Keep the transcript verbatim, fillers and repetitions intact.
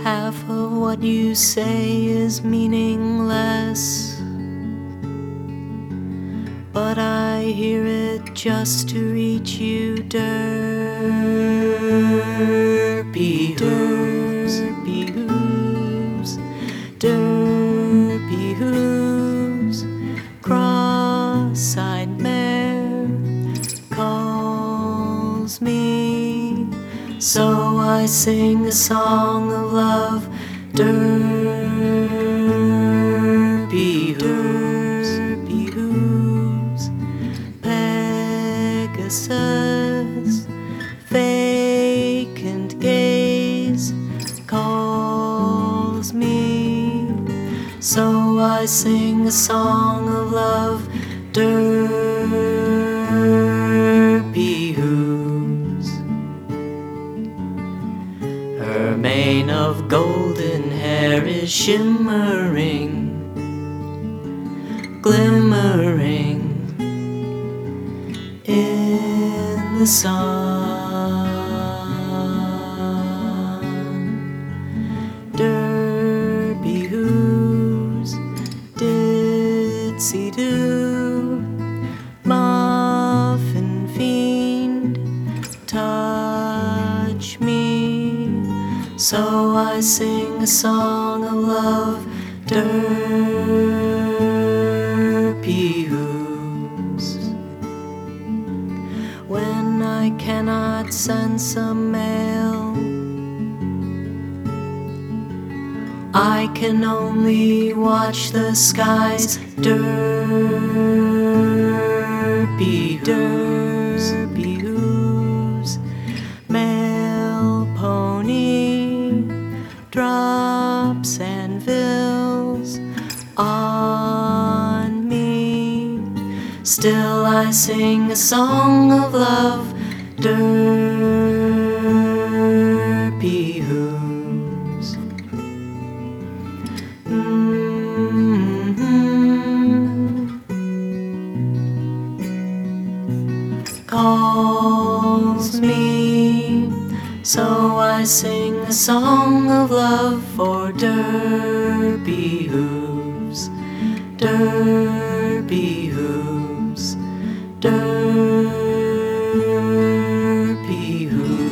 Half of what you say is meaningless, but I hear it just to reach you. Derpy hooves, derpy hooves, derpy hooves. Cross-eyed mare calls me, so I sing a song of love. Derpy hooves, derpy hooves. Pegasus, vacant gaze, calls me, so I sing a song of love. Derpy hooves. Her mane of golden hair is shimmering, glimmering in the sun. Derpy hooves, ditsy do, muffin fiend, touch me, so I sing a song of love. Derpy hooves. When I cannot sense a male, I can only watch the skies. Derpy hooves, derpy hooves. Male pony drops anvils on me, still I sing a song of love. Derpy hooves. Mm-hmm. Calls me, so I sing a song of love for derpy hooves, derpy hooves, derpy hooves.